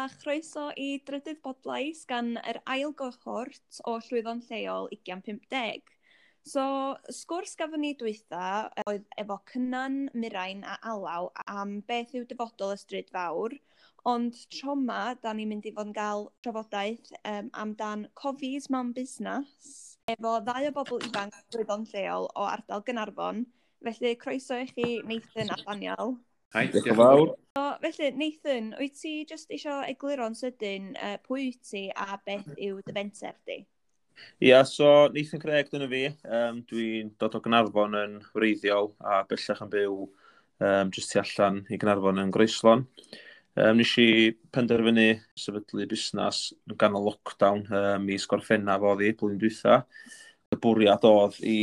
chroeso i drydydd bodlais gan yr ail gohort o llwyddon lleol 2050. So, sgwrs gafon ni dwytha oedd efo Cynan, Mirain a Alaw am beth yw dyfodol y stryd fawr, ond tro yma, da ni'n mynd i fod yn cael trafodaeth amdan cofis mewn busnes efo ddau o bobl ifanc llwyddon lleol o ardal Gaernarfon. Felly, croeso i chi, Nathan a Daniel. Hai, diolch yn fawr. So, felly, Nathan, wyt ti jyst eisiau egluro'n sydyn pwy wyt ti a beth yw dy fenter di? Ia, so Nathan Craig dyna fi. Dwi'n dod o Gaernarfon yn wreiddiol a bellach yn byw jyst tu allan i Gaernarfon yn Groeslon. Nes i penderfynu sefydlu busnes yn ganol lockdown mis Gorffennaf oedd i blwyddyn dwytha. Y bwriad oedd i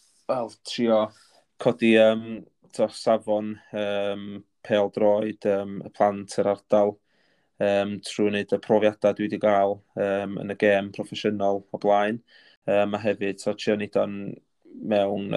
trio codi safon pêl-droed y plant yr ardal trwy wneud y profiadau dwi wedi cael yn y gêm proffesiynol o blaen. A hefyd trio wneud o'n mewn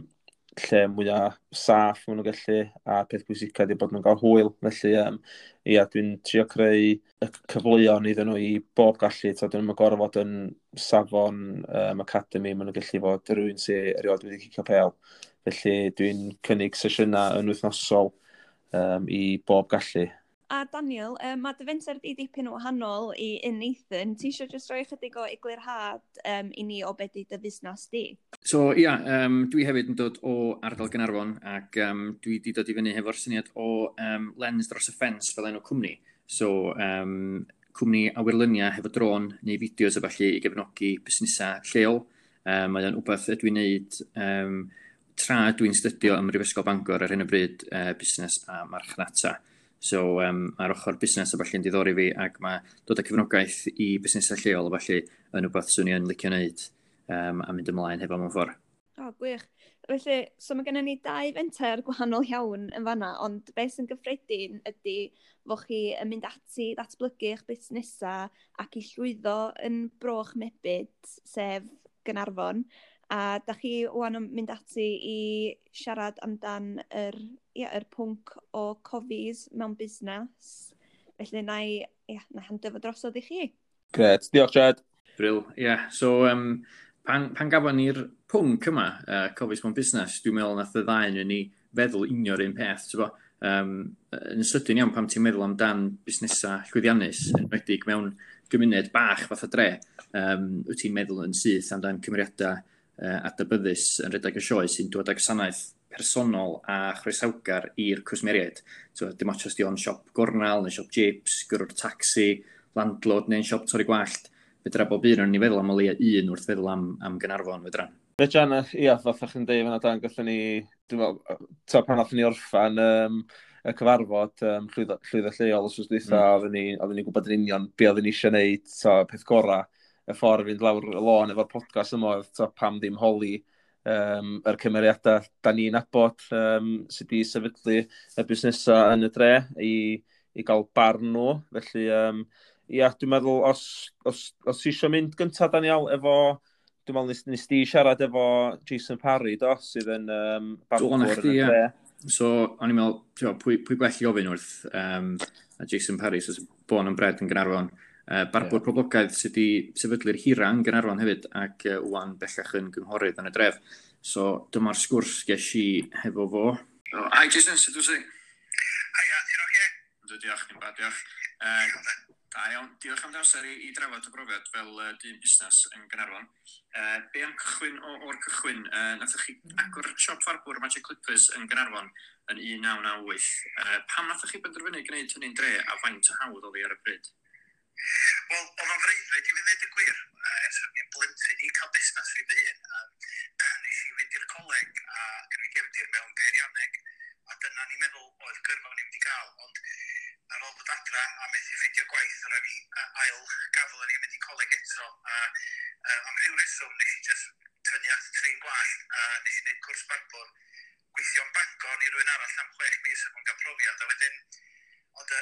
lle mwyaf saff maen nhw'n gallu, a peth bwysicaf ydy bod nhw'n cael hwyl. Felly, dwi'n trio creu y cyfleon iddyn nhw i bob gallu. Dyn nhw'n gorfod yn safon academi, maen nhw'n gallu fod rhywun sy'n erioed wedi cicio pêl. Felly, dwi'n cynnig sesiynau yn wythnosol i bob gallu. A Daniel, mae dy fenter di dipyn o wahanol i Nathan. Ti eisiau jyst rhoi chydig o eglurhad i ni o beth di dy fusnes di? So, ia, dwi hefyd yn dod o ardal Gaernarfon ac dwi wedi dod i fyny hefo'r syniad o lens dros y ffens fel enw cwmni. So, cwmni awyrlyniau hefo dron neu fideos a falle i gefnogi busnesau lleol. Mae o'n wbeth ydw i'n neud tra dwi'n studio ym Mhrifysgol Bangor ar hyn o bryd busnes a marchnata. So, mae'r ochr busnes a falle yn diddori fi ac mae dod â cefnogaeth i busnesau lleol a falle yn wbeth swn i'n licio wneud a mynd ymlaen hefo mewn ffordd. Gwych. Felly, so mae gennym ni 2 fenter gwahanol iawn yn fanna, ond beth sy'n gyffredin ydy fod chi yn mynd ati ddatblygu eich busnesau ac i llwyddo yn Broch Mebyd, sef Gaernarfon. A da chi wwan yn mynd ati i siarad amdan yr pwnc o cofis mewn busnes. Felly, na i handio fo drosodd i chi. Gret, diolch Jed. Brill, so pan gafon ni'r pwnc yma, cofis mewn busnes, dwi'n meddwl nath y ddau yn ni feddwl unio'r un peth. Yn sydyn iawn pam ti'n meddwl amdan busnesau llwyddiannus, yn enwedig mewn gymuned bach fath o dre, wyt ti'n meddwl yn syth amdan cymeriadau adnabyddus yn rhedeg y sioe sy'n dod ag gwasanaeth personol a chroesawgar i'r cwsmeriaid. Dim ots os di o'n siop gornel neu siop jips, gyrw'r taxi, landlord neu'n siop torri gwallt. Fedra bob un o'n ni feddwl am o leia un wrth feddwl am Gaernarfon, fedra. Rejan, fath o'ch chi'n deud fan dan, gallwn ni, pan nath ni orffan y cyfarfod llwyddo lleol os oes dweitha, oedden ni gwybod yn union be oedden ni eisiau gwneud, peth gorau, y ffordd fynd lawr y lôn efo'r podcast yma oedd pam ddim holi yr cymeriadau da ni'n abod sydd wedi sefydlu y busnesau yn y dre i gael barn nhw. Felly, dwi'n meddwl, os eisiau mynd gyntaf, Daniel, dwi'n meddwl nes di siarad efo Jason Parry, sydd yn barnwr yn y dre. So, o'n i'n meddwl, pwy gwell i ofyn wrth Jason Parry, sy'n born and bred yn Gaernarfon. Barbwr poblogaidd sydd wedi sefydlu'r hira yn Gaernarfon hefyd ac wwan bellach yn gynghorydd yn y dref. So, dyma'r sgwrs ges i hefo fo. Hi Jason, sut wyt ti? Hiya, ti'n oce? Diolch, ni'n bad, diolch. Da iawn, diolch am amser i drafod y brofiad fel dyn busnes yn Gaernarfon. Be am cychwyn o'r cychwyn? Nathoch chi agor siop farbwr Magic Clippers yn Gaernarfon yn 1998. Pam nathoch chi benderfynu gwneud hynny'n dre a faint o hawdd oedd hi ar y pryd? Wel, o'n o'n freuddwyd i fi ddweud y gwir. Ers o'n blentyn i cael busnes fi dy hun. Nes i fynd i'r coleg a gyrru gefndir mewn peirianneg. A dyna ni'n meddwl oedd gyrfa o'n i wedi cael. Ond ar ôl bod adra a methu ffeindio gwaith, rhaid fi ail gafel o'n i'n mynd i coleg eto. Am rhyw reswm nes i just tynnu at trin gwall. Nes i wneud cwrs barbwr. Gweithio'n Bangor i rywun arall am 6 mis ac o'n cael profiad. A wedyn, ond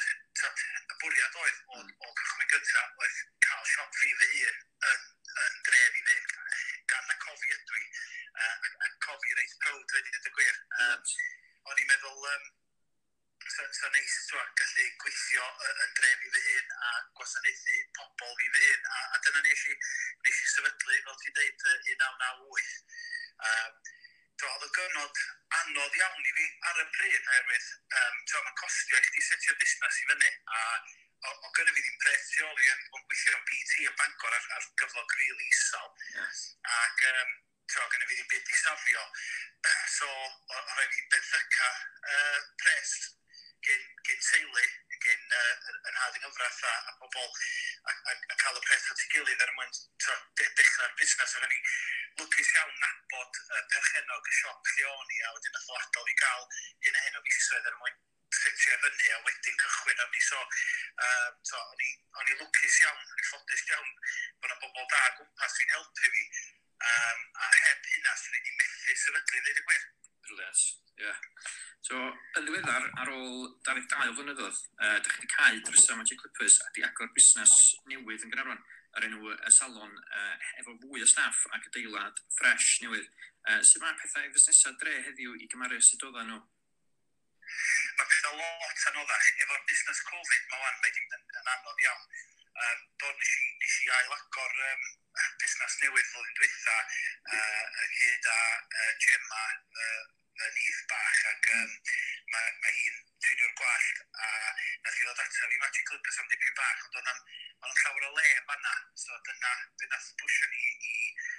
y bwriad oedd o cychwyn gyntaf oedd cael siop fi fy hun yn dref i fynd gan na cofi ydw i a cofi reit prowd wedi dweud y gwir. O'n i'n meddwl so neis gallu gweithio yn dref i fy hun a gwasanaethu pobl i fy hun. A dyna nes i sefydlu, fel ti'n dweud, 1998. Oedd y gyfnod anodd iawn i fi ar y pryd, oherwydd mae costio i chdi setio'r busnes i fyny, a o gynnu fi ddim pres tu ôl i yn gweithio BT yn Bangor ar gyflog rili isel. Ac gynnu fi ddim byd i safio. So, o rhaid fi benthyca pres gyn teulu, gyn yn had yng nghyfraith a pobl, a cael y pres at ei gilydd er mwyn dechrau'r busnes. Ac o'n i lwcus iawn nabod perchenog y siop lle o'n i, a wedyn nath o adael fi gael un o hen o fisoedd er mwyn setio fyny a wedyn cychwyn arni. So, o'n i lwcus iawn, o'n i ffodus iawn bod yna bobl da gwmpas fi'n helpu fi. A heb hynna, swn i wedi methu sefydlu, ddeud y gwir. Brilliant, ie. So, yn ddiweddar, ar ôl 22 flynyddoedd, ydych chi wedi cael drysa Magic Clippers a di agor busnes newydd yn Gaernarfon ar enw y salon efo fwy o staff ac adeilad ffres newydd. Sut mae pethau fusnesau dre heddiw i gymaru sut oedden nhw? Mae pethau lot anoddach efo'r busnes Covid, mae wedi yn anodd iawn. Nes i ail-agor busnes newydd flwyddyn dwytha hyd a gym a nif bach, ac mae hi'n tynnu'r gwallt, a nath i ddod ata fi Magic Clippers am dipyn bach, ond o'n llawer o le fanna, so dyna nath bwysio ni i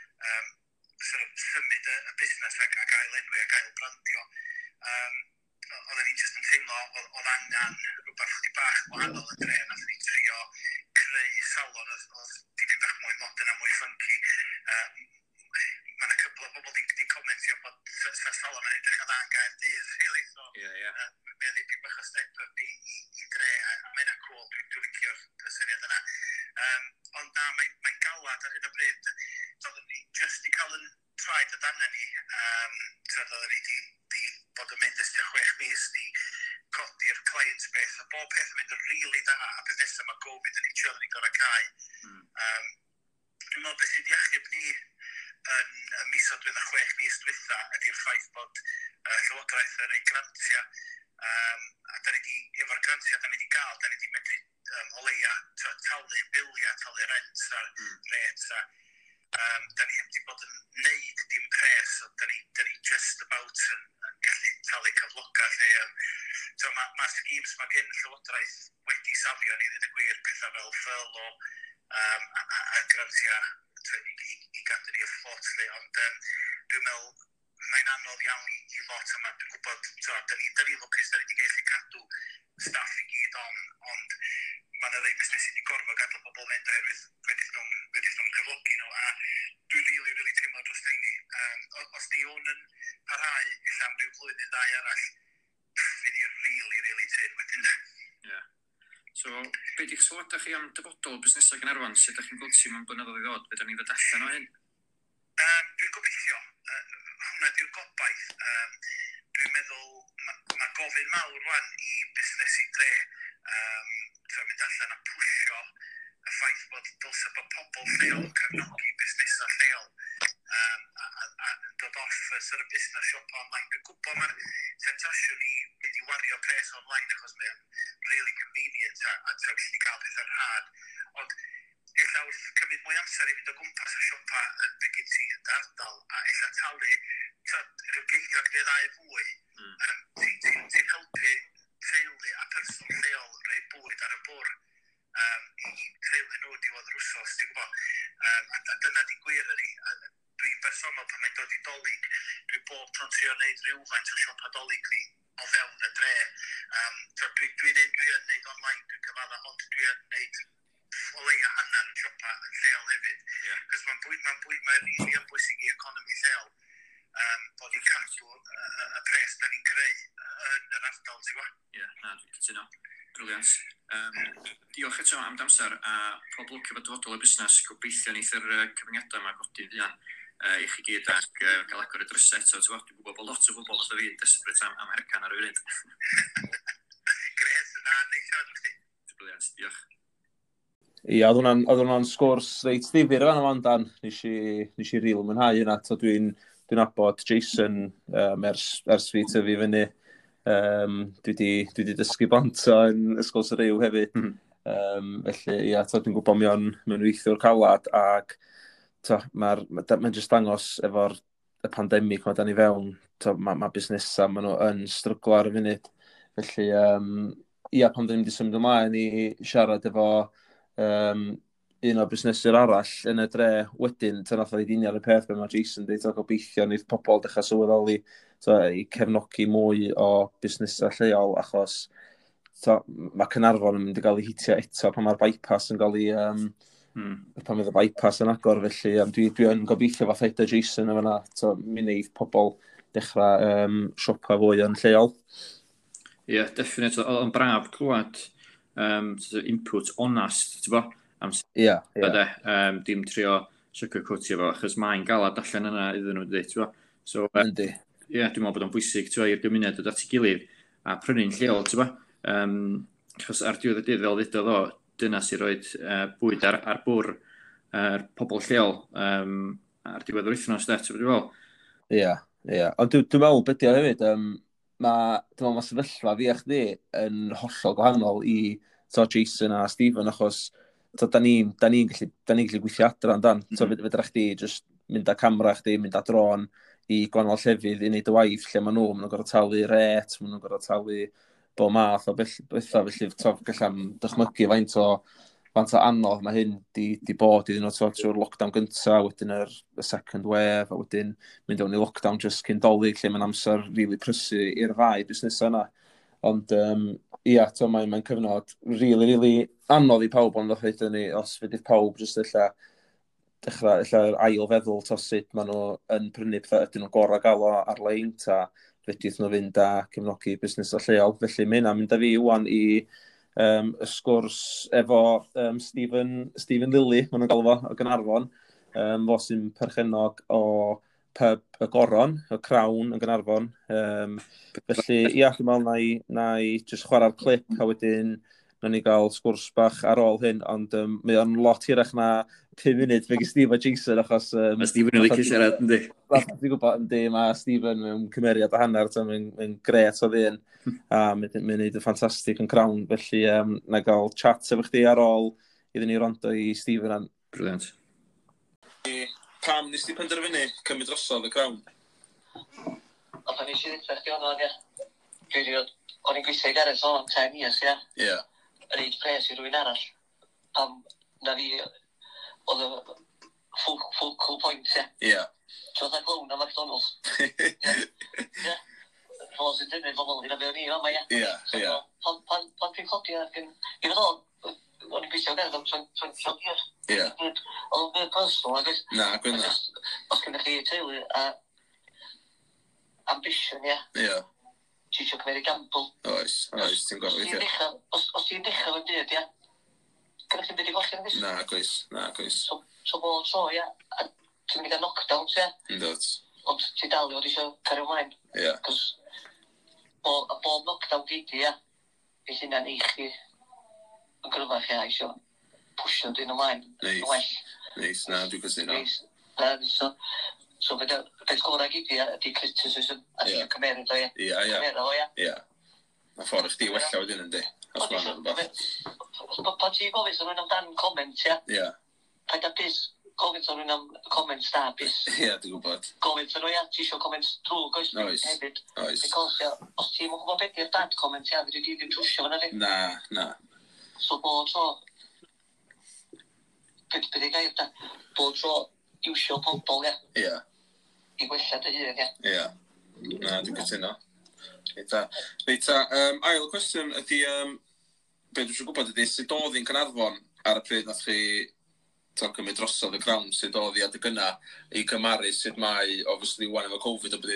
symud y busnes ac ail-enwi ac ail-brandio. Oedden ni'n jyst yn teimlo oedd angen rhywbeth chdi bach wahanol y dre, nath ni trio creu salon oedd dipyn bach mwy modern a mwy funky. Mae yna cyfle o bobl wedi comentio bod salon yn edrych yn dda yn Gaerdydd, really. So, mae dipyn bach o step up i dre, a mae yna cool, dwi'n licio'r syniad yna. Ond na, mae'n galad ar hyn o bryd. Oedden ni jyst i cael yn traed y danna ni. Oedden ni di bod yn mynd ystio 6 mis ni codi'r client base, a bob peth yn mynd yn rili da, a beth nesaf mae Covid yn ei chill ni gorau cael. Dwi'n meddwl beth sydd wedi achub ni yn misod dwi'n 6 mis dwytha ydy'r ffaith bod Llywodraeth yn ei grantia. A efo'r grantia da ni wedi gael, da ni wedi medru o leia talu bilia, talu rent a'r ret. Da ni wedi bod yn neud dim pres, da ni just about yn gallu talu cyflogaeth. Mae schemes mae gen Llywodraeth wedi safio ni, ddweud y gwir, pethau fel furlough a grantia i gadw ni y fflot. Ond dwi'n meddwl mae'n anodd iawn i lot yma. Dwi'n gwybod, da ni lwcus, da ni wedi gallu cadw staff i gyd ond mae yna ddau busnes wedi gorfod gadw pobl fynd oherwydd wedi nhw'n cyflogi nhw, a dwi'n rili teimlo dros deini. Os di hwn yn parhau illa am ryw flwyddyn ddau arall, fydd i'n rili tyn wedyn. So, be di'ch sylwadau chi am dyfodol busnesau Gaernarfon? Sut ydych chi'n gweld ti mewn blynyddoedd i ddod? Fydda ni fod allan o hyn? Dwi'n gobeithio. Hwna di'r gobaith. Dwi'n meddwl mae gofyn mawr rwan i busnes i dre. Mynd allan a pwysio y ffaith bod dylse bod pobl lleol yn cefnogi busnesau lleol a dod off sy'r busnes siopa online. Dwi'n gwybod mae'r tentasiwn i mynd i wario pres online achos mae'n really convenient a gallu ni gael pethau'n rhad. Ond illa wrth cymryd mwy amser i fynd o gwmpas y siopa yn begyn ti yn ardal a illa talu rhyw geithio neu ddau fwy. Ti'n helpu teulu a person lleol rhoi bwyd ar y bwr i teulu nhw diwedd yr wsos, ti'n gwybod? A dyna di gwir yn ni. Dwi'n bersonol pan mae'n dod i dolyg, dwi'n bob tron trio wneud rhywfaint o siop adolyg fi o fewn y dre. Dwi'n neud online, dwi'n cyfadda, ond dwi'n neud o leia hanner y siopa yn lleol hefyd. Cos mae'n rili yn bwysig i economi lleol bod ni'n cadw y pres da ni'n creu yn yr ardal, ti'n gwybod? Dwi'n cytuno. Briliant. Diolch eto am damser a pob lwc efo dyfodol y busnes. Gobeithio neith yr cyfyngiadau yma godi'n fuan i chi gyd ac gael agor y drysau eto. Dwi'n gwybod bod lot o bobl fatha fi yn desperate am hercan ar y funud. Gret, neith siarad o'ch ti. Briliant, diolch. Ia, oedd hwnna'n sgwrs reit ddifur fan yma Dan. Nes i ril mwynhau yna. Dwi'n abod Jason ers fi tyfu fyny Dwi wedi dysgu bont yn ysgol Syriw hefyd. Felly, ia, dwi'n gwybod mewn weithiwr calad ac mae'n jyst dangos efo'r pandemig mae da ni fewn, mae busnesau, maen nhw yn stryglo ar y funud. Felly, ia, pan da ni wedi symud ymlaen i siarad efo un o busnesau'r arall yn y dre wedyn, nath o ddini ar y peth be mae Jason dweud, gobeithio wneud pobl dechrau sylweddoli i cefnogi mwy o busnesau lleol, achos mae Caernarfon yn mynd i gael ei hitio eto pan mae'r bypass yn cael ei pan fydd y bypass yn agor, felly dwi yn gobeithio fath edo Jason yn fyna, mi wneud pobl dechrau siopa fwy yn lleol. Ie, definitely. O'n braf clywed input honest, ti'n bo? Ie. Dim trio sugarcoatio fo, achos mae'n galad allan yna iddyn nhw, ti'n bo? So, Yndi. Ie, dwi'n meddwl bod o'n bwysig i'r gymuned o dati gilydd a prynu'n lleol, ti'n bo? Achos ar diwedd y dydd fel ddedodd o, dyna sy'n rhoi bwyd ar bwr pobl lleol ar diwedd yr wythnos, ti'n bo? Ie. Ond dwi'n meddwl beth o hefyd, mae sefyllfa fi a chdi yn hollol gwahanol i Jason a Stephen, achos da ni'n gallu gweithio adra amdan. Fedra chdi just mynd â camera chdi, mynd â dron i gwahanol llefydd i wneud y waith lle maen nhw'n gorfod talu ret, maen nhw'n gorfod talu bob math o bethau, felly gallam dychmygu faint o anodd mae hyn di bod iddyn nhw trwy'r lockdown gyntaf, wedyn y second wave, a wedyn mynd o'n i lockdown just cyn dolyg, lle mae'n amser rili prysu i'r ddau busnesau yna. Ond, ia, mae'n cyfnod rili anodd i pawb, ond os fydd pawb jyst dechrau ail feddwl sut maen nhw yn prynu pethau, ydyn nhw'n gorau gael o ar-lein, fedrith nhw fynd a cefnogi busnes o lleol. Felly mae hynna'n mynd â fi wan i y sgwrs efo Stephen Lilly, maen nhw'n gael fo, o Gaernarfon, fo sy'n perchenog o pub y Goron, y Crown yn Gaernarfon. Felly, ia, dwi'n meddwl na i just chwarae'r clip, a wedyn na ni gael sgwrs bach ar ôl hyn, ond mae o'n lot hirach na 5 munud fe Steve a Jason, achos... Mae Stephen yn licio siarad, yndi? Dwi'n gwybod, yndi, mae Stephen mewn cymeriad a hanner, mae'n gret o ddyn, a mae'n gwneud y ffantastig yn Crown, felly na gael chat efo chdi ar ôl iddyn ni rondo i Stephen an. Brilliant. Pam nes ti penderfynu cymryd drosodd y Crown? O pan nes i ddechrau chdi hwnnw, ia. O'n i'n gweithio i Gareth o'n 10 years, ia. Ie. Yr eich pres i rwy'n arall. Pam na fi, oedd y focal point, ia. Ie. Trodd a glown am McDonald's. Ia. Fos yn dynnu pobl gyda fe o'n i yma, ia. Ie. Pan dwi'n codi ac yn... I fod o'n i'n gweithio i Gareth am 20 years. Ie. Oedd o'n byd personal, ac Na, gwynna. Os gyda chi teulu a ambition, ia. Ie. Ti eisiau cymryd gamble. Oes, ti'n gofio weithio. Os ti'n dechrau yn byd, ia, gyda chi'n byd i golchi yn ddys? Na, gwys. So bod tro, ia, a ti'n mynd i gael knockdowns, ia. Yndwt. Ond ti dal i fod eisiau cario ymlaen. Ie. Cos bob knockdown geidi, ia, i hynna'n eich chi yn gryfach, ia, eisiau pwysio dyn ymlaen. Neis, na, dwi'n gysyno. So beth gorau gidi ydi criticism a ti'n cymeryd o, ia. Ie. Mae ffordd chdi wella wedyn yndi. Pan ti'n gofyn sy'n rhywun amdan comment, ia. Ie. Paid a bus gofyn sy'n rhywun am comment da, bus. Ie, dwi'n gwybod. Gofyn sy'n rhywun, ti eisiau comment drwg oes hefyd. Because, ia, os ti'n mwyn gwybod beth i'r dad comment, ia, fyddi di ddim trwsio fyna fi. Na. So bod tro, beth i gair da, bod tro iwsio pobl, ia. Ie. I gwella dy hun, ia. Ie. Na, dwi'n gytuno. Reita, ail cwestiwn ydy, beth dwi'n gwybod ydy, sut oedd hi'n Caernarfon ar y pryd nath chi cymryd drosodd y Crown, sut oedd hi adeg yna i cymaru sut mae, obviously, wan efo Covid, o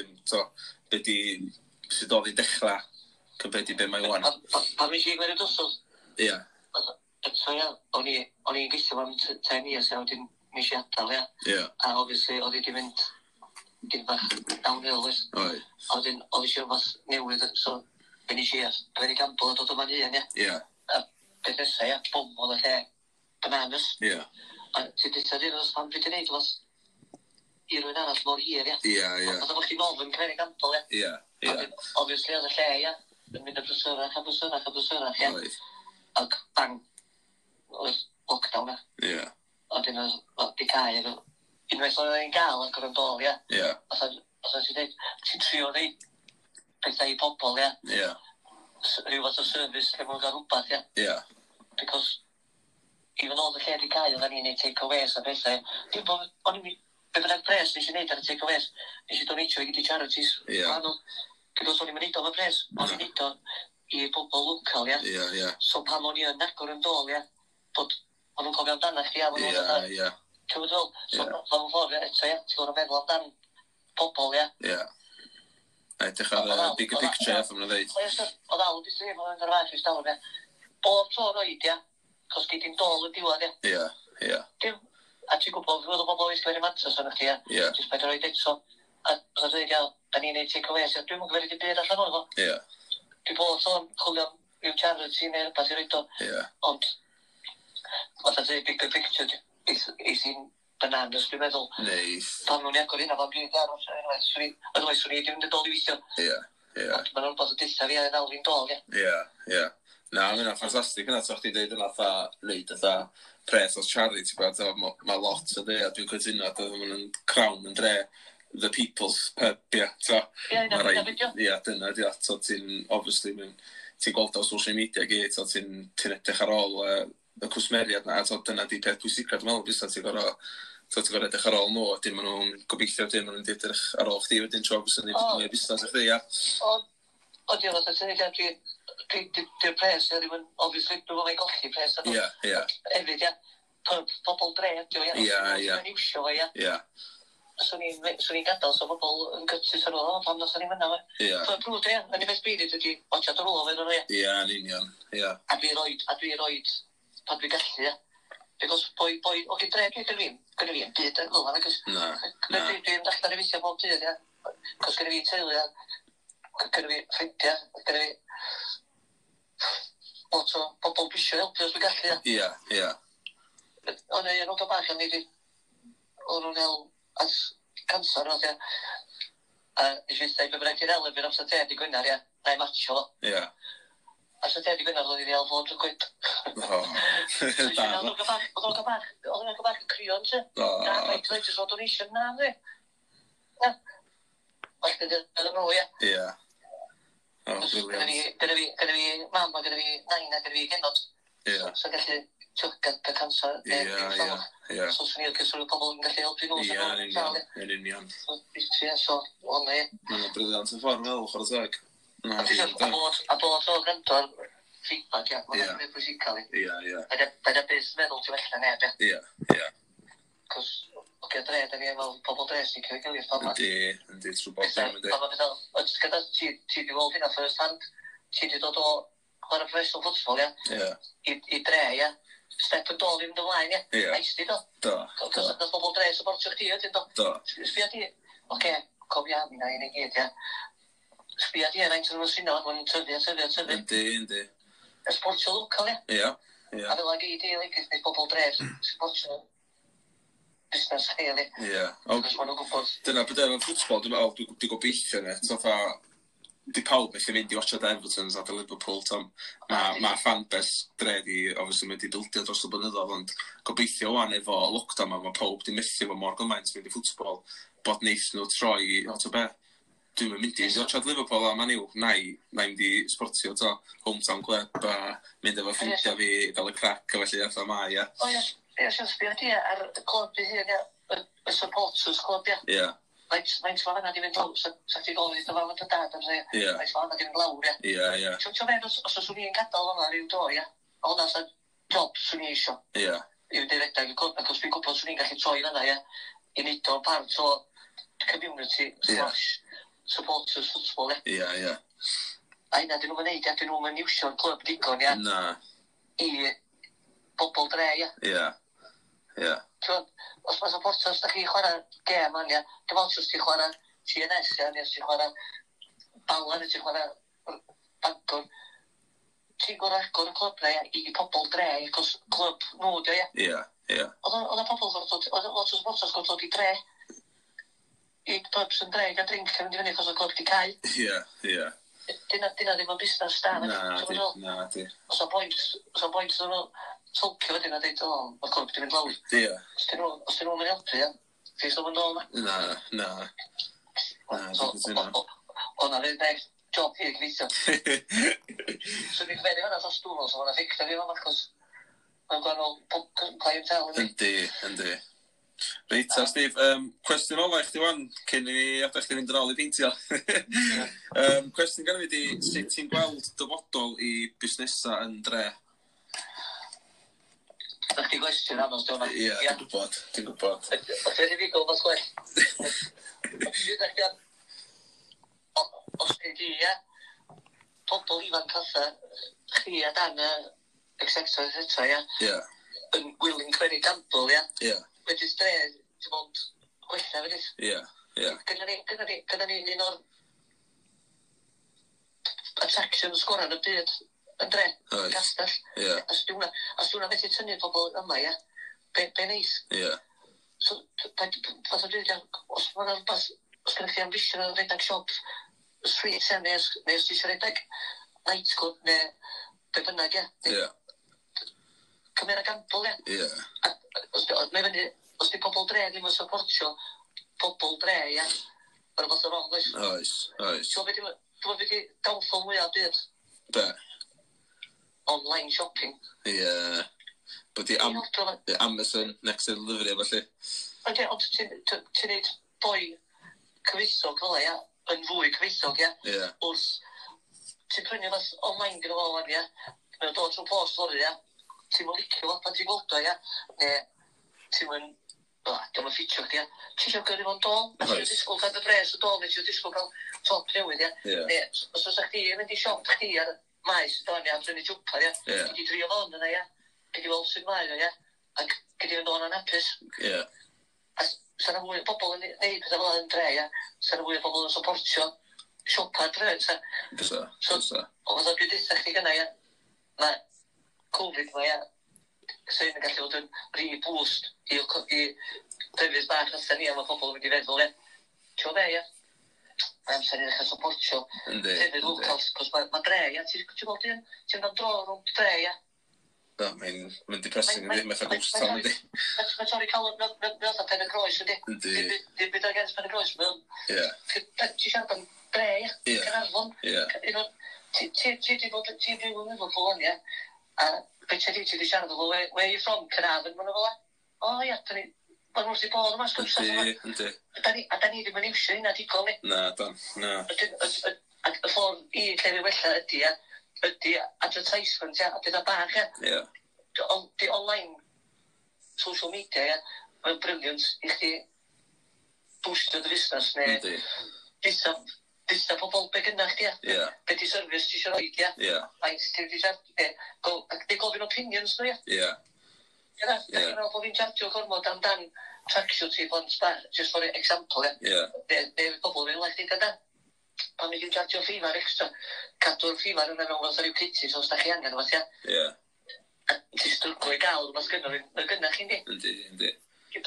sut oedd hi'n dechrau compared i be mae wan. Pa mi si gweud y drosodd? Ie. So, ia, o'n i'n gweithio am 10 years, ia, wedyn mis i adal, ia. Ie. A, obviously, oedd hi di mynd dyn bach downhill, oes. Oi. A wedyn, oedd eisiau fath newydd, so, ben i si ar ei gamble a dod o man un, ia. Ie. A beth nesau, ia, bwm, oedd y lle bananas. Ie. A ti dweud dyn os pan fi di wneud, was, i rwy'n arall mor hir, ia. Ie. Oedd o'ch chi'n ofyn Cynnig Amdol, ia. Ie. Obviously, oedd y lle, ia, yn mynd y brysyrach, ia. Oedd. Ac bang, oedd lockdown, ia. Ie. Oedden oedd di cael, unwaith oedd e'n gael ar gyfer dol, ia. Ie. Os oedd ti'n trio neud pethau i pobl, ia. Ie. Rhyw fath o service lle mwyn gael rhywbeth, ia. Ie. Because, even oedd y lle di cael, oedd ni'n neud take-aways a bethau. Dim bod, o'n i'n be bynnag pres nes i neud ar y take-aways. Nes i donatio i gyd i charities. Ie. Because o'n i'n neud o'n y pres. O'n i'n neud o'n i bobl local, ia. Ie. So pan o'n i yn agor yn dol, ia. Bod, o'n nhw'n cofio amdana chdi, a o'n nhw'n Ie. Cymryd fel, so fan o'n ffordd, eto, ia. Ti'n gwrdd meddwl amdan pobl, ia. Ie. A edrych ar y bigger picture, eith o'n dweud. Oedd awd i sef o'n gyrfaeth i stawr, ia. Bob tro roed, ia. Cos gyd i'n dol yn diwedd, ia. Ie. Dim, a ti'n gwybod, fydd o bobl oes gyfer i mantas yn chi, ia. Ie. Jyst paid roed eto. A byddai'n dweud, ia, da ni'n neud take-aways, ia. Dwi'n mwyn gyfer i di byd allan o'n fo. Ie. Dwi'n bod o'n chwilio i'w charity neu rhywbeth i roed o. Ie. Ond, oedd a dweud bigger picture, eith i'n bananas, dwi'n meddwl. Neis. Pan nhw'n agor un am byd aros, ydwais swn i ddim yn dol i weithio. Ie. Ond mae'n rhywbeth o dilla fi a yn alwyn dol, ia. Ie. Na, mae'n ffantastig yna, so chdi dweud yna tha, neud ytha pres os charity, mae lot o de, a dwi'n cytuno, a mae'n crown yn dre, the people's pub, ia, so. Ie, dyna, so ti'n, obviously, ti'n gweld o social media gyd, so ti'n edrych ar ôl y cwsmeriad na, so dyna di peth pwysigrad, dwi'n meddwl, bys ti'n gorau edrych ar ôl nhw, a dyn maen nhw'n gobeithio, dyn maen nhw'n edrych ar ôl chdi, wedyn tro, bys nhw'n edrych busnes i chdi, ia. O, diolch, a sy'n edrych, di'r pres, ia, ddim yn, obviously, dwi'n meddwl golchi pres, Ie. Hefyd, ia, pobl dre, diolch, ia, os yw'n iwsio fo, ia. Ie. Swn i'n gadael, so pobl yn gytsis ar ôl, pam nos o'n i'n mynna, Ie. Fo'n brwd, ia, yn y beth byd ydy, watcha dy rôl o feddwl, ia. Ie, yn union, ie. A dwi roed, pan dwi'n gallu, ia. Because boi, o gyd dre, gynnu fi yn byd yn gwylad, agos... Na. Dwi'n dachlan i weithio bob dydd, ia. Cos gynnu fi teulu, ia. Gynnu fi ffrindiau, gynnu fi... lot o bobl bwysio helpu os dwi'n gallu, ia. Ie. Ond yn oed o bach am ni di... O'n nhw'n el... as cancer, oedd, ia. A nes i ddweud, be bynnag ti'n elefyn amser te di Gwynar, ia. Na i matcho. Ie. A so te di Gwynar, oedd i ddel fod yn gwyd. O. Oedd o'n gabach yn cryon, ti. O. Na, mae'n dweud, jyst o donation na, ti. Na. Oedd yn nhw, ia. Ie. O, briliant. Gyda fi mam, a gyda fi nain, a gyda fi genod. Ie. So gallu, ti'n cancer. Ie. So swn i'n cyswyd y pobl yn gallu helpu nhw. Ie, yn union. So, o'n e. Mae'n briliant yn ffordd meddwl, chwarae teg. A bod o gwrando ar feedback, ia. Mae'n mynd pwysical i. Ie. Bydd y bus meddwl ti'n felly neb, ia. Ie. Cos, oce, dre, da ni efo pobl dres i cael gilydd pan ma. Yndi, trwy bod dim yndi. Pan ma bethau, gyda ti di weld hynna first hand, ti di dod o chwarae professional football, ia. I dre, ia. Step yn dol i fynd ymlaen, ia. Ie. Aisdi, do. Do. Cos nath pobl dre supportio chdi, ydyn, do. Do. Sbia di, oce, cofia am hynna un i gyd, ia. Sbia di, faint yn ymwysino, mae'n tyfu. Yndi. Esportio local, ia. Ie. A fel ag i di, like, neu pobl dre, supportio busnes chi, ia. Ie. Cos ma'n nhw'n gwybod. Dyna beth efo'n ffwtsbol, dwi'n gobeithio ne. So fa, di pawb eich mynd i watcha Everton at y Liverpool, Tom. Mae fanbase dredi, obviously, mynd i bildio dros y blynyddoedd, ond gobeithio wan efo lockdown mae pawb di methu efo mor gymaint mynd i ffwtsbol, bod neis nhw troi, o to be, dwi'n mynd i watcha Liverpool a Man U, nai mynd i sportio, to, hometown club, a mynd efo ffrindiau fi, gael y crack, a felly efo mai, ia. O, ia, sy'n sbio di, ar y clwb i hyn, ia, y supporters clwb, ia. Ie. Faint mae fanna di fynd lawr, sa ti gofyn iddo fawr o dad, faint mae fanna di fynd lawr, ia. Ie. Ti'n meddwl, os oes i'n gadael fanna rhyw do, ia, a hwnna sa'n job swn i eisiau. Ie. I fynd i redeg y clwb, ac os fi'n gwybod swn i'n gallu troi fanna, ia, i neud o'n part o community / supporters football, ia. Ie. A hynna, dyn nhw'n neud, ia, dyn nhw'n iwsio'r clwb digon, ia. Na. I bobl dre, ia. Ie. Os mae supporters, da chi chwarae gem, ia, dim ond os ti chwarae TNS, ia, neu os ti chwarae Bala, neu ti chwarae Bangor, ti'n gwrdd agor y clwb na, ia, i pobl dre, cos clwb nhw, ia. Ie. Oedd y pobl oedd lot o supporters gwrdd dod i dre, i pubs yn dreg a drink yn mynd i fyny achos o clwb di cael. Ie. Dyna ddim yn busnes da. Na, di. Os o bwynt nhw tolcio wedyn a dweud, mae'r clwb di mynd lawr. Ie. Os dyn nhw'n mynd helpu, ffys nhw'n mynd ôl na. Na. O'na fydd job fi gyfeithio. So ni'n gyferi hwnna dros dŵr, so o'na ffigta fi fan achos mae'n gwahanol clientele yn Yndi. Reit, Steve, cwestiwn ola i chdi wan, cyn i ni adael chdi fynd yn ôl i peintio. Cwestiwn gan i fi di, sut ti'n gweld dyfodol i busnesa yn dre? Ydych chi gwestiwn anodd, di hwnna? Ie, dwi'n gwybod. Os wedi fi gweld gwell. Os ydy pobl ifanc fatha chi a dan executives eto, yn willing very gamble, wedi dre, ti'n bod gwella fe dys. Gyda ni un o'r attractions goran y byd yn dre, gastell. As di hwnna beth i tynnu pobl yma, be neis. So, fath o dweud, os mae'n rhywbeth, os gyda chi ambition yn redag siop, street sen, neu os ti eisiau redag nightclub, neu be bynnag, cymer a gamble, os di pobl dre ddim yn supportio pobl dre, mae'n rhywbeth o wrong, oes. So, dwi'n wedi downfall mwyaf byd. Be? Online shopping. Bod i Amazon, next to delivery, felly. Ond ti'n neud boi cyfeithog fel yn fwy cyfeithog, wrth ti'n prynu fath online gyda fo, mae'n dod trwy post lori, ti'n mynd licio fo pan ti'n gweld o, neu ti'n mynd, dwi'n mynd ffitio chdi, ti'n eisiau gyrru fo'n dol, a ti'n disgwyl cael dy bres o dol, neu ti'n disgwyl cael top newydd, neu os oes chdi yn mynd i siop chdi ar maes, do'n brynu jwpar, gyd i drio fo'n yna, gyd i weld sy'n maen o, ac gyd i fynd o'n anapus. A sa'n fwy o bobl yn neud pethau fel yn dre, sa'n fwy o bobl yn supportio siopa dre, So, o fath o byd eitha chdi gyna, mae Covid ma, sy'n gallu fod yn re-boost i drefydd bach allan ni, a mae pobl yn mynd i feddwl, Tio be, Mae amser i'n eich supportio drefydd locals, cos mae dre, ti'n gweld ti'n dod dro rhwng dre, Mae'n depressing ydi, mae'n fatha ghost town ydi. Mae'n torri cael yn fatha pen y groes ydi. Dim byd o'r gens pen y groes, ti'n siarad am dre, Caernarfon. Ti di bod ti'n byw yn Liverpool, a beth ti di siarad o fo, where are you from, Caernarfon, mae'n o fel mae'n wrth i bod yma, sgwrs a da ni ddim yn iwsio hynna digol ni. Na. A y ffordd i llefi wella ydy advertisement, a beth bach, Ond di online social media, mae'n brilliant i chdi boostio dy fusnes, neu disa pobl be gynna chdi, be di service ti eisiau roed, faint ti wedi siarad, neu gofyn opinions nhw, Dyna fel bod fi'n chargio gormod amdan tracksuit i bod yn spa, just for example, neu pobl fi'n leich di gyda. Pan mi fi'n chargio ffifar extra, cadw'r ffifar yna mewn fath o ryw kitty, so os da chi angen o fath, a ti stryglo i gael rhywbeth gynna chi'n di. Yndi. Neith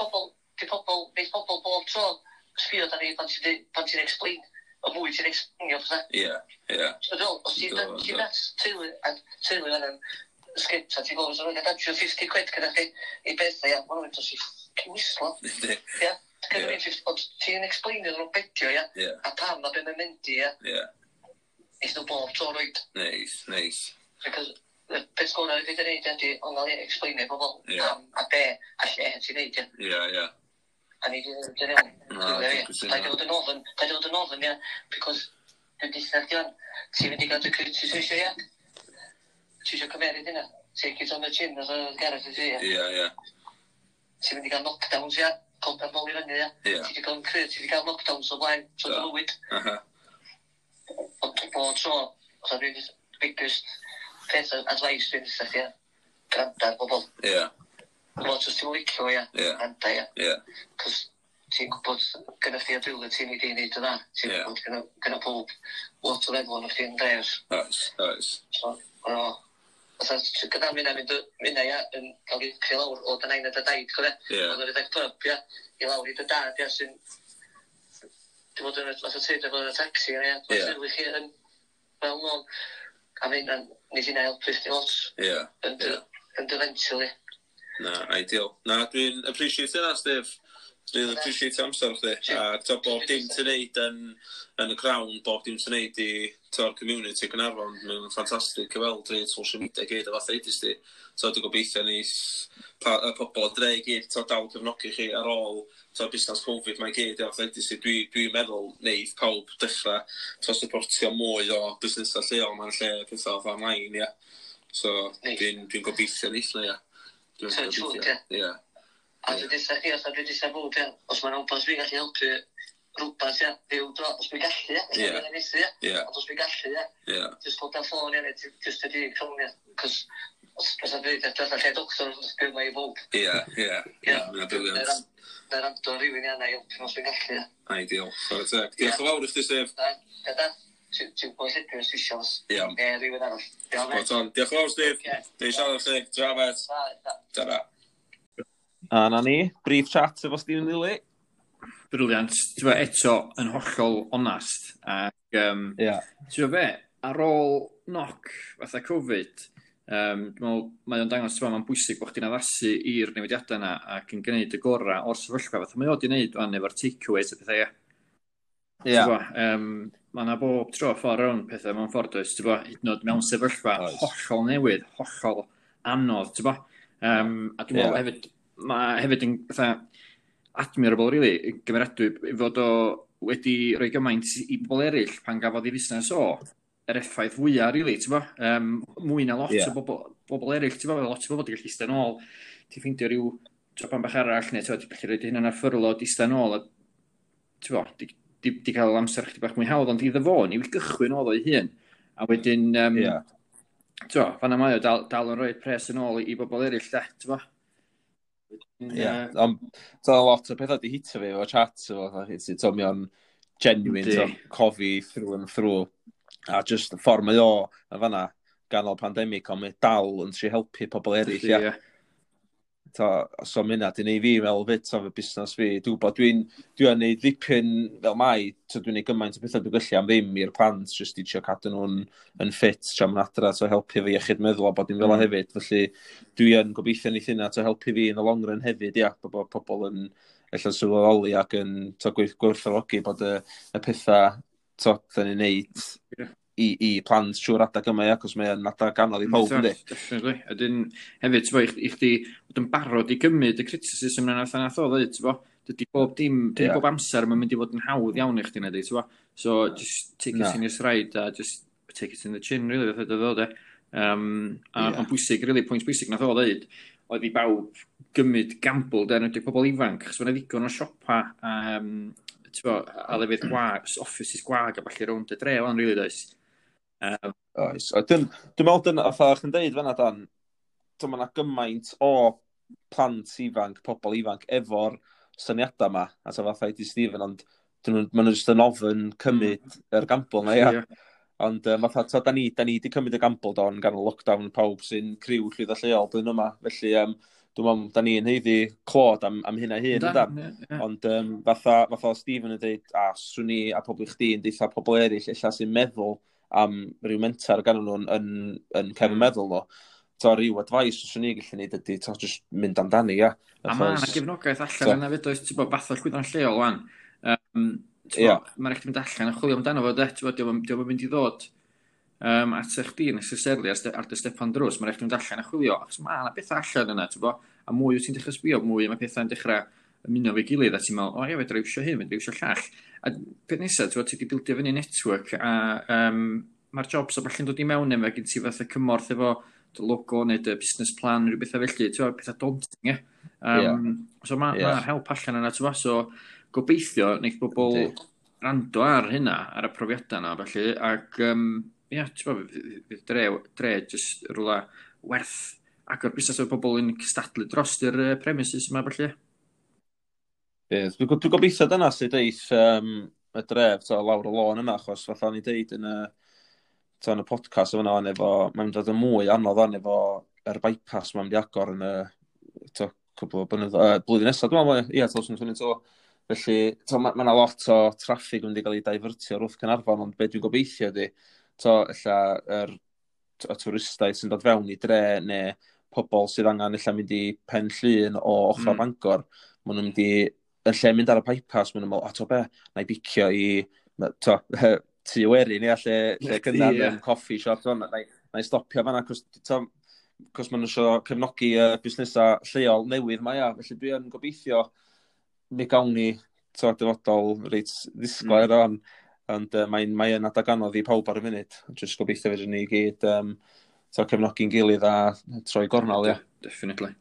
pobl bob tro sbio da ni pan ti'n explain, o mwy ti'n explainio fatha. Os ti'n at teulu yna'n sgript, a ti'n gofyn o'n rhaid adrio 50 quid gyda chi i bethau, mae'n rhaid os i ffocin wislo. Ond ti'n explainio nhw'n bedio, a pam a be mae'n mynd i, Neith nhw bob tro roed. Neis. Because beth gorau fi wedi gwneud ydy, ond gael ei explainio pobl pam a be a lle ti'n gwneud, A ni wedi gwneud iawn. Da'i wedi fod yn ofyn, because dwi'n disnaf diwan, ti'n mynd i gael dy criticisio, Ti eisiau cymeryd hynna, take it on the chin, as a garage i ti, Ti'n mynd i gael knockdowns, cold and bol i fyny, Ti wedi gael yn cryd, ti wedi gael knockdowns o blaen, so dy lywyd. Ond bod tro, os ydw'n biggest peth advice dwi'n ddysgu, granda ar bobl. Lot os ti'n licio, granda, Cos ti'n gwybod gyda chi ability ni di wneud yna. Ti'n gwybod gyda pob lot o lefel yn chdi'n drefs. Oes. So, gyda minna yn cael ei creu lawr o dy nain a dy daid, Oedd yn rhedeg pub, i lawr i dy dad, sy'n Dim ond yn y teud efo y taxi, mae'n sylwi chi yn fel nhw'n. A mynd nes i'n helpu chdi lot yn dy venture. Na, ideal. Na, dwi'n appreciate yna, Steve. Dwi'n appreciate amser chdi. A bob dim ti'n neud yn y Crown, bob dim ti'n neud i to'r community Gaernarfon, mae'n ffantastig i weld i social media gyd o fath eidys ti. Dwi'n gobeithio nis y pobl o dre gyd dal cefnogi chi ar ôl busnes Covid mae'n gyd o fath eidys ti. Dwi'n meddwl neith pawb dechrau supportio mwy o busnesau lleol mae'n lle pethau o online, ia. So, dwi'n gobeithio neith na, ia. Dwi'n gobeithio, ia. A dwi'n dweud chi, os dwi'n dweud bod, os mae'n wbeth fi'n gallu helpu rhywbeth, fyw dro, os dwi'n gallu, os dwi'n gallu, jyst bod ar ffôn, jyst ydi ffôn, cos os dwi'n dweud, dwi'n lle doctor, os dwi'n mae i bob. Mae'n briliant. Mae'n rando rhywun i anna i helpu os dwi'n gallu. Ideal, chwarae teg. Diolch yn fawr i chdi, Steve. Gada, ti'n gwybod lle dwi'n sisios. Rhywun arall. Diolch yn fawr, Steve. Dwi'n siarad chdi. Drafod. Ta-ra. A na ni, brief chat efo Stephen Lilly. Briliant. Eto yn hollol onast. Ac, ti'n fe, ar ôl knock fatha Covid, mae o'n dangos, mae'n bwysig bod chdi'n addasu i'r newidiadau yna ac yn gwneud y gorau o'r sefyllfa. Fatha mae o di wneud fan efo'r takeaways a pethau, Mae yna bob tro ffordd rhawn pethau mewn ffordd oes, hyd yn oed mewn sefyllfa hollol newydd, hollol anodd, a dwi'n meddwl hefyd, mae hefyd yn admirable, really, gymeradwy, fod o wedi rhoi gymaint i bobl eraill pan gafodd ei fusnes o, yr effaith fwyaf, really, mwy na lot o bobl eraill, lot o bobl wedi gallu eistedd nôl, ti'n ffeindio rhyw tropan bach arall, neu ti'n gallu rhoi hynny'n ffyrlo eistedd nôl, di cael amser chdi bach mwy hawdd, ond iddo fo, ni wedi gychwyn oedd o'i hun, a wedyn, fanna mae o dal yn rhoi pres yn ôl i bobl eraill, ond lot o pethau di hitio fi o chat efo mi o'n genuine cofi through and through a just y ffordd mae o yn fanna ganol pandemic ond mae dal yn tri helpu pobl eraill so mynna di neud fi fel fyd o fy busnes fi dwi'n neud ddipyn fel mai dwi'n neud gymaint o bethau dwi'n gyllu am ddim i'r plant just i trio cadw nhw'n yn ffit tra ma'n adra helpu fi iechyd meddwl a bod i'n fel hefyd felly dwi'n gobeithio neith hynna helpu fi yn y long run hefyd bod pobl yn allan sylweddoli ac yn gwerthfawrogi bod y pethau dyn ni'n neud i plant trwy'r adag yma, cos mae'n adag anodd i pawb, ynddi? Definitely. Ydyn, hefyd, i chdi bod yn barod i gymryd y criticism yna nath o ddweud, dydy bob amser mae'n mynd i fod yn hawdd iawn i chdi na di, so just take it in your stride a just take it in the chin, really, fath o ddod, Mae'n bwysig, really, pwynt bwysig nath o ddweud, oedd i bawb gymryd gamble, ydy pobl ifanc, chos mae'n ddigon o siopa, a lefydd gwag, offices gwag a falle rownd y dre, o'n really, does. Oes. Dwi'n meddwl dyna, fatha chi'n deud fanna Dan, mae yna gymaint o plant ifanc, pobl ifanc, efo'r syniadau yma, a ta fatha i Stephen, ond maen nhw jyst yn ofyn cymryd yr gamble yna, Ond fatha, da ni di cymryd y gamble don gan y lockdown pawb sy'n criw llwyddo lleol blwyddyn yma, felly dwi'n meddwl, da ni'n heiddi clod am hynna hyn, ond fatha Stephen yn dweud, swn ni a pobl i chdi yn deitha pobl eraill, ella sy'n meddwl am rhyw mentor gan nhw'n yn cefn meddwl nhw. Rhyw advice os ni gallu neud ydy, just mynd amdani, A mae'n gefnogaeth allan yna fyd, oes, fath o llwyddo'n lleol wan. Mae'n rhaid i mynd allan a chwilio amdano fo, diolch yn mynd i ddod at eich di necessarily ar dy stepan drws, mae'n rhaid i mynd allan a chwilio, achos mae'n bethau allan yna, a mwy wyt ti'n dechrau sbio, mwy mae pethau'n dechrau ymuno fe gilydd, a ti'n meddwl, fe dra iwsio hyn, fe dra iwsio llall. A peth nesaf, ti wedi bildio fyny network, a mae'r jobs o balle'n dod i mewn efo, gen ti fath y cymorth efo dy logo neu dy business plan, rhyw bethau felly, pethau daunting, So mae'r help allan yna, so gobeithio, wneud bobl rando ar hynna, ar y profiadau yna, felly, ac, fydd dre jyst rhywle werth agor busnes o bobl yn cystadlu dros yr premises yma, felly. Dwi'n gobeithio dyna sydd deith y dref lawr y lôn yna, achos fatha ni deud yn y podcast yma mae'n dod yn mwy anodd efo yr bypass mae'n mynd i agor yn y blwyddyn nesaf, dwi'n meddwl, 2022. Felly, mae yna lot o traffig yn wedi cael ei divertio wrth Caernarfon, ond beth dwi'n gobeithio ydy, y twristau sy'n dod fewn i dre, neu pobl sydd angen mynd i Pen Llŷn o ochr Bangor, maen nhw'n mynd i, yn lle mynd ar y bypass, maen nhw'n meddwl, be, na i bicio i tu werin, lle cynnar yn coffee shop, na i stopio fanna, cos maen nhw'n eisiau cefnogi busnesau lleol newydd mae felly dwi yn gobeithio mi gawn ni dyfodol reit ddisglair o'n, ond mae'n adag anodd i pawb ar y funud. Just gobeithio fydden ni gyd cefnogi'n gilydd a troi gornal, Definitely.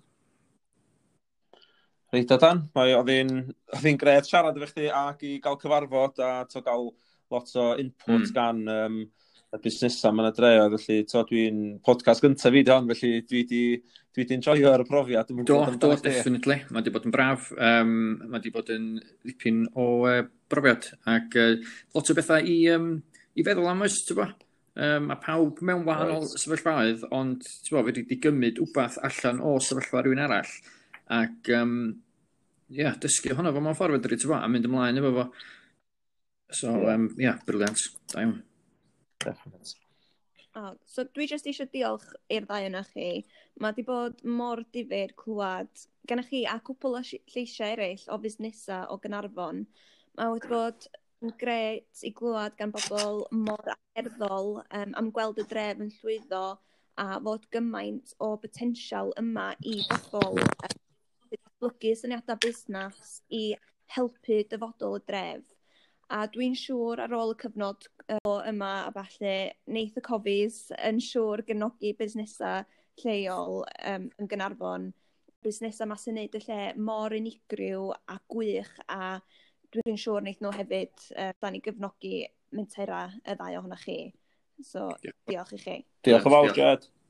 Reit o Dan, oedd hi'n gred siarad efo chdi ac i gael cyfarfod a gael lot o input gan y busnesau ma'n y dre, felly dwi'n podcast gyntaf fi hon, felly dwi di enjoyo'r profiad. Do, definitely. Mae di bod yn braf. Mae di bod yn ddipyn o brofiad. Ac lot o bethau i feddwl am oes, ti'n bo? A pawb mewn wahanol sefyllfaoedd, ond ti'n bo, fe di gymryd wbath allan o sefyllfa rhywun arall. Ac, dysgu honno fo mewn ffordd fedri, ti'n bo, a mynd ymlaen efo fo. So, briliant. Da iawn. Definitely. So dwi jyst eisiau diolch i'r ddau yna chi. Mae di bod mor difyr clywed gennych chi a cwpl o lleisiau eraill o fusnesau o Gaernarfon. Mae wedi bod yn gret i glywed gan bobl mor erddol am gweld y dref yn llwyddo a fod gymaint o potensial yma i bobl datblygu syniadau busnes i helpu dyfodol y dref. A dwi'n siŵr ar ôl y cyfnod yma a falle wneith y cofis yn siŵr genogi busnesau lleol yn Gaernarfon. Busnesau mas yn neud y lle mor unigryw a gwych a dwi'n siŵr wneith nhw hefyd da ni gyfnogi mentera y ddau ohonoch chi. So, diolch i chi. Diolch yn fawr, Jed.